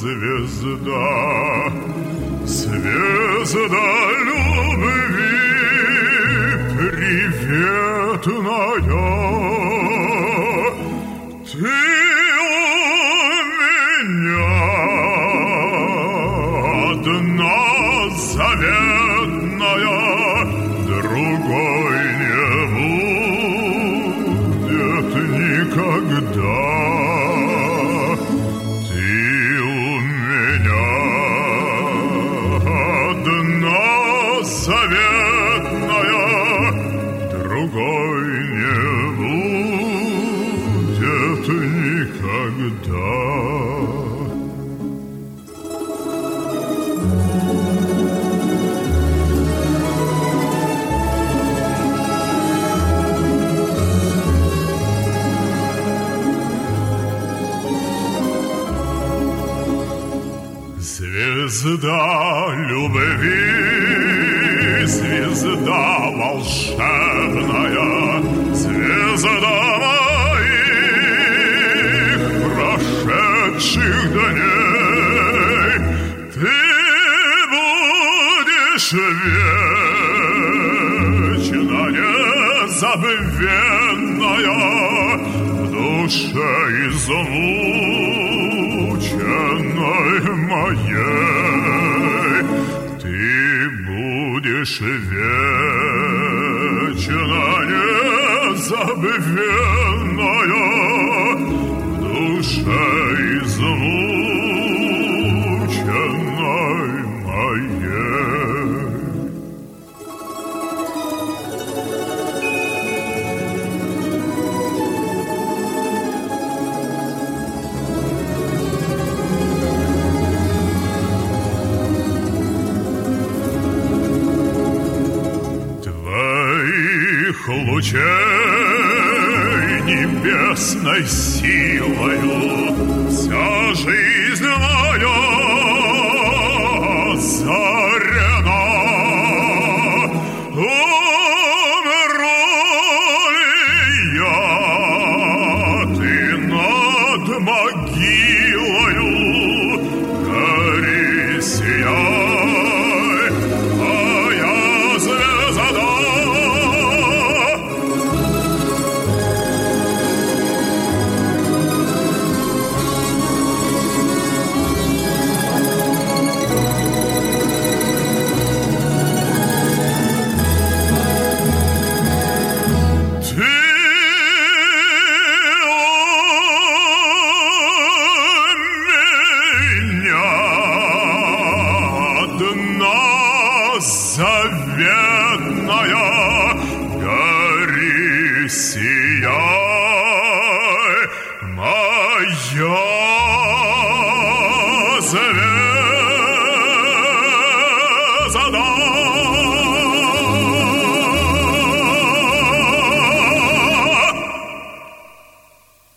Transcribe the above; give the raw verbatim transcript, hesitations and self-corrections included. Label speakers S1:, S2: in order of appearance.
S1: звезда, звезда любви приветная. Ты у меня одна заветная, другой не будет никогда. Заветная, другой не будет никогда. Звезда любви, звезда волшебная, звезда моих прошедших дней, ты будешь вечно незабвенная в душе измученной моей. Ты будешь вечно незабвенная в душе измученной моей. Лучей небесной силою вся жизнь моя озарена. Умру ли я, ты над могилою гори сияй, а я звезда. Заветная, гори, сияй, моя звезда.